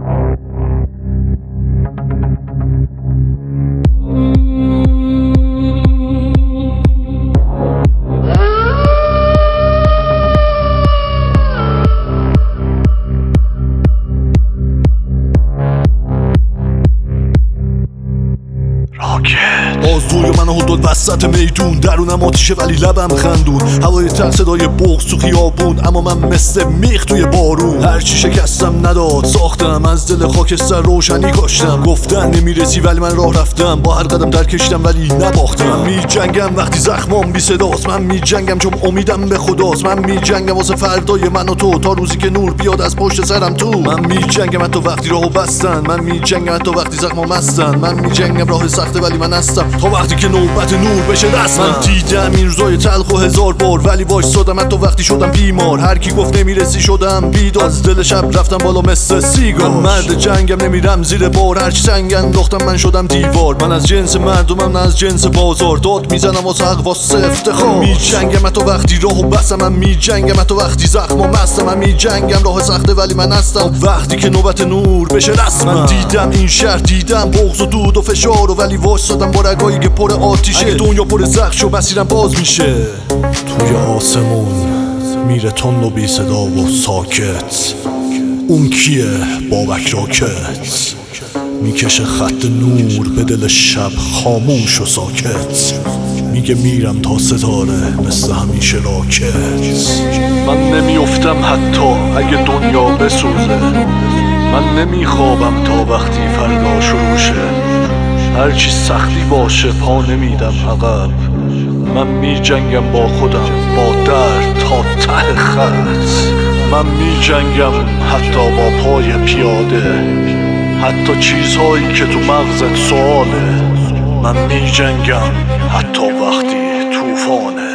بازجوی من حدود وسط میدون، درونم آتیشه ولی لبم خندون، هوای تر صدای بغض تو خیابون، اما من مثل میخ توی بارون. هرچی شکستم نداد ساختم، از دل خاکستر روشنی کاشتم. گفتن نمیرسی ولی من راه رفتم، با هر قدم در کشیدم ولی نباختم. من میجنگم وقتی زخمام بی صداست، من میجنگم چون امیدم به خداست. من میجنگم واسه فردای من و تو، تا روزی که نور بیاد از پشت سرم تو. من میجنگم حتی وقتی راهو بستن، من میجنگم حتی وقتی زخمام هستن. من میجنگم راه سخته ولی من هستم، تا وقتی که نوبت نور بشه دست. من دیدم این روزای تلخ و هزار بار، ولی وایسادم حتی وقتی شدم بیمار. هر کی گفت نمیرسی شدم بیدار، از دل شب رفتم بالا مثل سیگار. من مرد جنگم نمیرم زیر بار، هرچی سنگ انداختم من شدم دیوار. من از جنس مردمم نه از جنس بازار، داد میزنم واسه حق واسه افتخار. من میجنگم حتی وقتی راهو بستم، من میجنگم حتی وقتی زخمام هستم. من میجنگم راه سخته ولی من هستم، وقتی که نوبت نور بشه رسم. من دیدم این شهر، دیدم بغض و دود و فشار، ولی وایسادم با رگایی که پر آتیشه. اگه دنیا پر زخم شو مسیرم باز میشه. توی آسمون میره تند و بی صدا و ساکت، اون کیه؟ بابک راکت میکشه خط نور به دل شب خاموش و ساکت. میگه میرم تا ستاره مثل همیشه راکت. من نمیافتم حتی اگه دنیا بسوزه، من نمیخوابم تا وقتی فردا شروع شه. هرچی سختی باشه پا نمیدم عقب، من میجنگم با خودم با درد تا ته خط. من میجنگم حتی با پای پیاده، حتی چیزهایی که تو مغزت سواله. من میجنگم حتی وقتی طوفانه.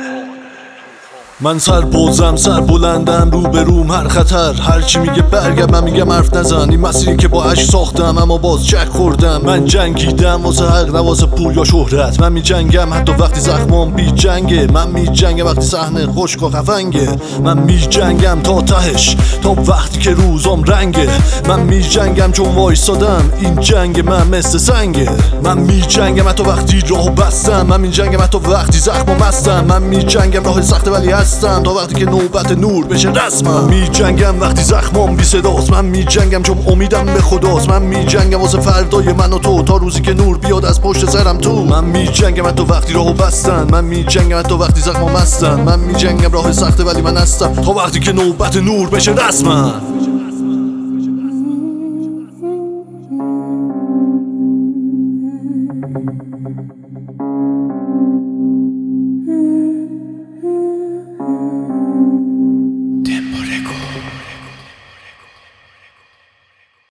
من سربازم، سر بلندم، رو به روم هر خطر. هرچی میگه برگرد، من میگم حرف نزن. این مسیری که با عشق ساختم اما باز چک خوردم. من جنگیدم واسه حق نه واسه پول یا شهرت. من میجنگم حتی وقتی زخمام بی جنگه. من میجنگم وقتی صحنه خشک و خفنگه. من میجنگم تا تهش، تا وقتی که روزام رنگه. من میجنگم چون وایسادم، این جنگ من مثل سنگه. من میجنگم حتی وقتی راهو بستم، من میجنگم حتی وقتی زخمام هستم. من میجنگم راه سخته ولی هستم، تا وقتی که نوبت نور بشه رسم. من میجنگم وقتی زخمام بی صداست، من میجنگم چون امیدم به خداست. من میجنگم واسه فردای من و تو، تا روزی که نور بیاد از پشت سرم تو. من میجنگم حتی وقتی راهو بستن، من میجنگم حتی وقتی زخمام هستن. من میجنگم راه سخته ولی من هستم، تا وقتی که نوبت نور بشه رسم.